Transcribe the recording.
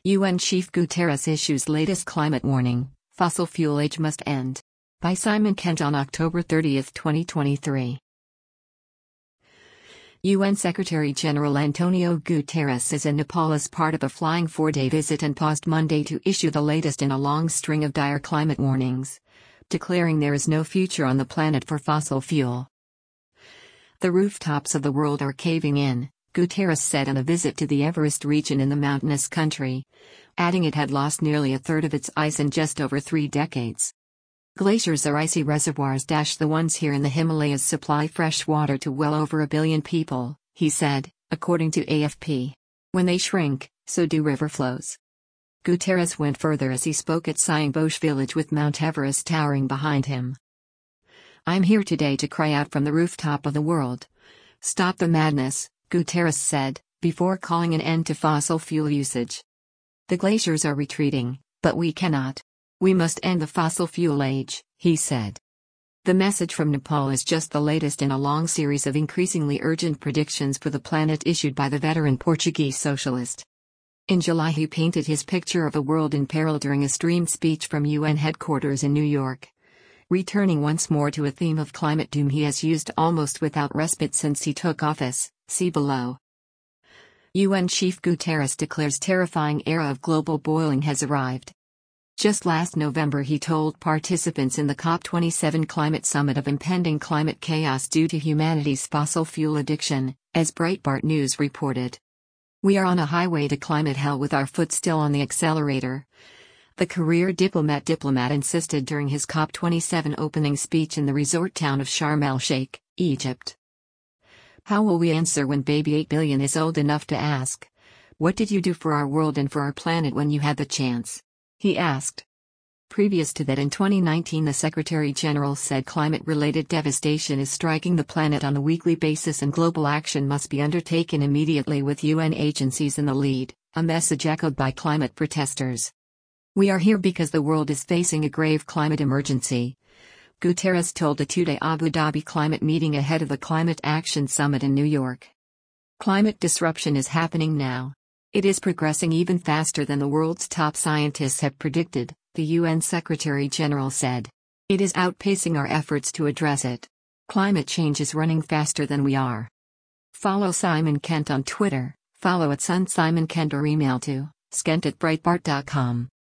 UN Chief Guterres issues latest climate warning, fossil fuel age must end. By Simon Kent on October 30, 2023. UN Secretary-General Antonio Guterres is in Nepal as part of a flying 4-day visit and paused Monday to issue the latest in a long string of dire climate warnings, declaring there is no future on the planet for fossil fuel. The rooftops of the world are caving in, Guterres said on a visit to the Everest region in the mountainous country, adding it had lost nearly a third of its ice in just over 3 decades. Glaciers are icy reservoirs. The ones here in the Himalayas supply fresh water to well over 1 billion people, he said, according to AFP. When they shrink, so do river flows. Guterres went further as he spoke at Siangboche village with Mount Everest towering behind him. I'm here today to cry out from the rooftop of the world. Stop the madness, Guterres said, before calling an end to fossil fuel usage. The glaciers are retreating, but we cannot. We must end the fossil fuel age, he said. The message from Nepal is just the latest in a long series of increasingly urgent predictions for the planet issued by the veteran Portuguese socialist. In July, he painted his picture of a world in peril during a streamed speech from UN headquarters in New York. Returning once more to a theme of climate doom he has used almost without respite since he took office, see below. UN Chief Guterres declares terrifying era of global boiling has arrived. Just last November he told participants in the COP27 climate summit of impending climate chaos due to humanity's fossil fuel addiction, as Breitbart News reported. We are on a highway to climate hell with our foot still on the accelerator. The career diplomat insisted during his COP27 opening speech in the resort town of Sharm el-Sheikh, Egypt. How will we answer when baby 8 billion is old enough to ask, "What did you do for our world and for our planet when you had the chance?" he asked. Previous to that, in 2019, the Secretary-General said climate-related devastation is striking the planet on a weekly basis and global action must be undertaken immediately with UN agencies in the lead, a message echoed by climate protesters. We are here because the world is facing a grave climate emergency, Guterres told a 2-day Abu Dhabi climate meeting ahead of the Climate Action Summit in New York. Climate disruption is happening now. It is progressing even faster than the world's top scientists have predicted, the UN Secretary-General said. It is outpacing our efforts to address it. Climate change is running faster than we are. Follow Simon Kent on Twitter, follow @SunSimonKent or email to skent@breitbart.com.